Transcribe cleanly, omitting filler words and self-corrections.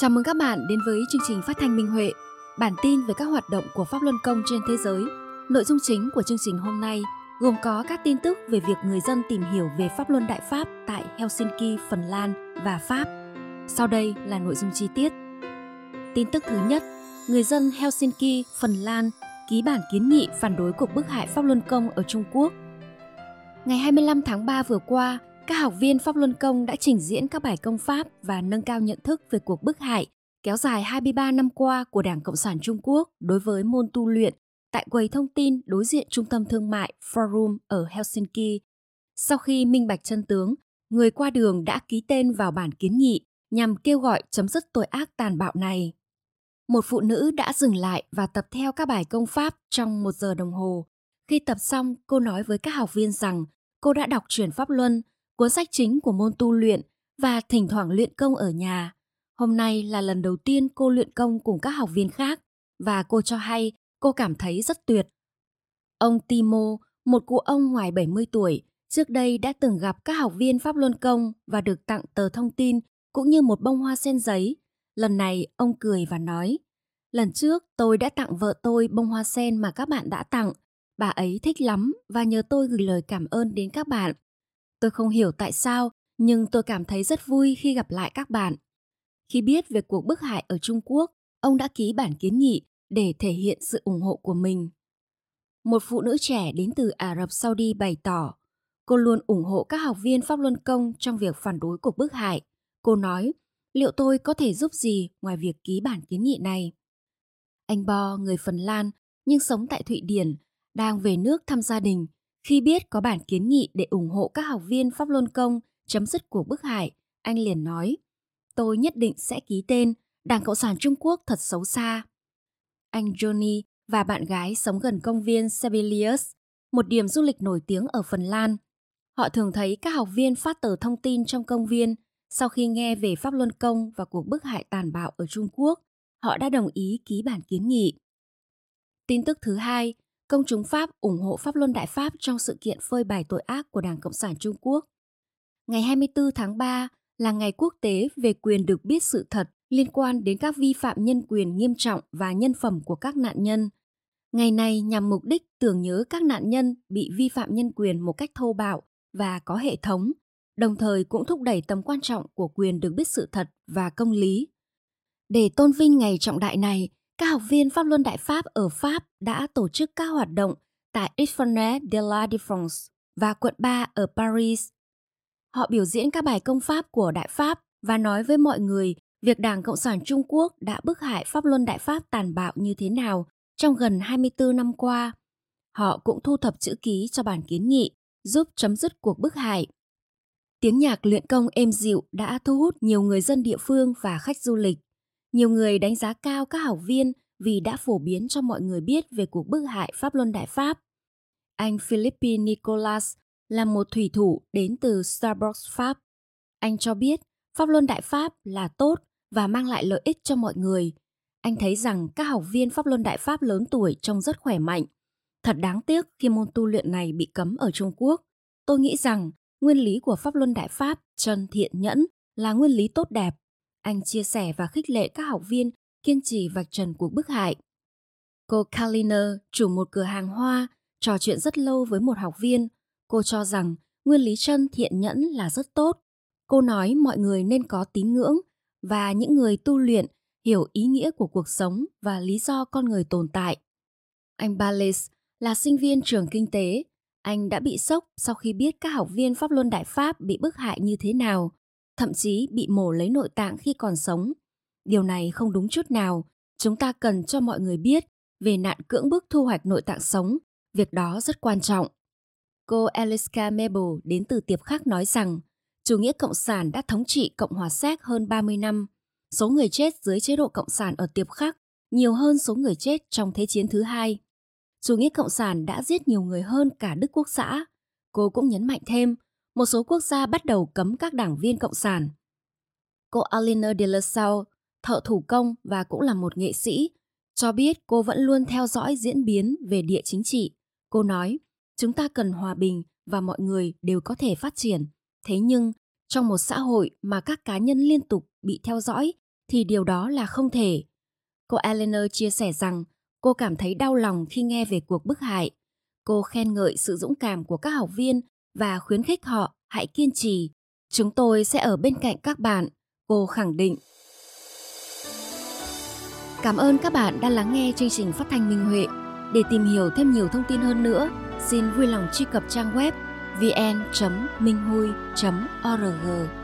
Chào mừng các bạn đến với chương trình phát thanh Minh Huệ, bản tin về các hoạt động của Pháp Luân Công trên thế giới. Nội dung chính của chương trình hôm nay gồm có các tin tức về việc người dân tìm hiểu về Pháp Luân Đại Pháp tại Helsinki, Phần Lan và Pháp. Sau đây là nội dung chi tiết. Tin tức thứ nhất, người dân Helsinki, Phần Lan ký bản kiến nghị phản đối cuộc bức hại Pháp Luân Công ở Trung Quốc. Ngày 25 tháng 3 vừa qua, các học viên Pháp Luân Công đã trình diễn các bài công pháp và nâng cao nhận thức về cuộc bức hại kéo dài 23 năm qua của Đảng Cộng sản Trung Quốc đối với môn tu luyện tại quầy thông tin đối diện Trung tâm Thương mại Forum ở Helsinki. Sau khi minh bạch chân tướng, người qua đường đã ký tên vào bản kiến nghị nhằm kêu gọi chấm dứt tội ác tàn bạo này. Một phụ nữ đã dừng lại và tập theo các bài công pháp trong 1 giờ đồng hồ. Khi tập xong, cô nói với các học viên rằng cô đã đọc truyện Pháp Luân, cuốn sách chính của môn tu luyện và thỉnh thoảng luyện công ở nhà. Hôm nay là lần đầu tiên cô luyện công cùng các học viên khác và cô cho hay cô cảm thấy rất tuyệt. Ông Timo, một cụ ông ngoài 70 tuổi, trước đây đã từng gặp các học viên Pháp Luân Công và được tặng tờ thông tin cũng như một bông hoa sen giấy. Lần này ông cười và nói, lần trước tôi đã tặng vợ tôi bông hoa sen mà các bạn đã tặng. Bà ấy thích lắm và nhờ tôi gửi lời cảm ơn đến các bạn. Tôi không hiểu tại sao, nhưng tôi cảm thấy rất vui khi gặp lại các bạn. Khi biết về cuộc bức hại ở Trung Quốc, ông đã ký bản kiến nghị để thể hiện sự ủng hộ của mình. Một phụ nữ trẻ đến từ Ả Rập Saudi bày tỏ, cô luôn ủng hộ các học viên Pháp Luân Công trong việc phản đối cuộc bức hại. Cô nói, liệu tôi có thể giúp gì ngoài việc ký bản kiến nghị này? Anh Bo, người Phần Lan, nhưng sống tại Thụy Điển, đang về nước thăm gia đình. Khi biết có bản kiến nghị để ủng hộ các học viên Pháp Luân Công chấm dứt cuộc bức hại, anh liền nói, tôi nhất định sẽ ký tên, Đảng Cộng sản Trung Quốc thật xấu xa. Anh Johnny và bạn gái sống gần công viên Sibelius, một điểm du lịch nổi tiếng ở Phần Lan. Họ thường thấy các học viên phát tờ thông tin trong công viên. Sau khi nghe về Pháp Luân Công và cuộc bức hại tàn bạo ở Trung Quốc, họ đã đồng ý ký bản kiến nghị. Tin tức thứ hai, công chúng Pháp ủng hộ Pháp Luân Đại Pháp trong sự kiện phơi bày tội ác của Đảng Cộng sản Trung Quốc. Ngày 24 tháng 3 là ngày quốc tế về quyền được biết sự thật liên quan đến các vi phạm nhân quyền nghiêm trọng và nhân phẩm của các nạn nhân. Ngày này nhằm mục đích tưởng nhớ các nạn nhân bị vi phạm nhân quyền một cách thô bạo và có hệ thống, đồng thời cũng thúc đẩy tầm quan trọng của quyền được biết sự thật và công lý. Để tôn vinh ngày trọng đại này, các học viên Pháp Luân Đại Pháp ở Pháp đã tổ chức các hoạt động tại Esplanade de la Défense và quận 3 ở Paris. Họ biểu diễn các bài công pháp của Đại Pháp và nói với mọi người việc Đảng Cộng sản Trung Quốc đã bức hại Pháp Luân Đại Pháp tàn bạo như thế nào trong gần 24 năm qua. Họ cũng thu thập chữ ký cho bản kiến nghị, giúp chấm dứt cuộc bức hại. Tiếng nhạc luyện công êm dịu đã thu hút nhiều người dân địa phương và khách du lịch. Nhiều người đánh giá cao các học viên vì đã phổ biến cho mọi người biết về cuộc bức hại Pháp Luân Đại Pháp. Anh Philippe Nicolas là một thủy thủ đến từ Starbucks, Pháp. Anh cho biết Pháp Luân Đại Pháp là tốt và mang lại lợi ích cho mọi người. Anh thấy rằng các học viên Pháp Luân Đại Pháp lớn tuổi trông rất khỏe mạnh. Thật đáng tiếc khi môn tu luyện này bị cấm ở Trung Quốc. Tôi nghĩ rằng nguyên lý của Pháp Luân Đại Pháp chân thiện nhẫn là nguyên lý tốt đẹp. Anh chia sẻ và khích lệ các học viên kiên trì vạch trần cuộc bức hại. Cô Kaliner, chủ một cửa hàng hoa, trò chuyện rất lâu với một học viên. Cô cho rằng nguyên lý chân thiện nhẫn là rất tốt. Cô nói mọi người nên có tín ngưỡng và những người tu luyện hiểu ý nghĩa của cuộc sống và lý do con người tồn tại. Anh Bales là sinh viên trường kinh tế. Anh đã bị sốc sau khi biết các học viên Pháp Luân Đại Pháp bị bức hại như thế nào, thậm chí bị mổ lấy nội tạng khi còn sống. Điều này không đúng chút nào. Chúng ta cần cho mọi người biết về nạn cưỡng bức thu hoạch nội tạng sống. Việc đó rất quan trọng. Cô Eliska Mabel đến từ Tiệp Khắc nói rằng chủ nghĩa cộng sản đã thống trị Cộng hòa Séc hơn 30 năm. Số người chết dưới chế độ cộng sản ở Tiệp Khắc nhiều hơn số người chết trong Thế chiến thứ hai. Chủ nghĩa cộng sản đã giết nhiều người hơn cả Đức Quốc xã. Cô cũng nhấn mạnh thêm, một số quốc gia bắt đầu cấm các đảng viên cộng sản. Cô Alina de la Salle, thợ thủ công và cũng là một nghệ sĩ, cho biết cô vẫn luôn theo dõi diễn biến về địa chính trị. Cô nói, chúng ta cần hòa bình và mọi người đều có thể phát triển. Thế nhưng, trong một xã hội mà các cá nhân liên tục bị theo dõi, thì điều đó là không thể. Cô Eleanor chia sẻ rằng cô cảm thấy đau lòng khi nghe về cuộc bức hại. Cô khen ngợi sự dũng cảm của các học viên và khuyến khích họ hãy kiên trì. Chúng tôi sẽ ở bên cạnh các bạn, cô khẳng định. Cảm ơn các bạn đã lắng nghe chương trình phát thanh Minh Huệ. Để tìm hiểu thêm nhiều thông tin hơn nữa, xin vui lòng truy cập trang web vn.minhui.org.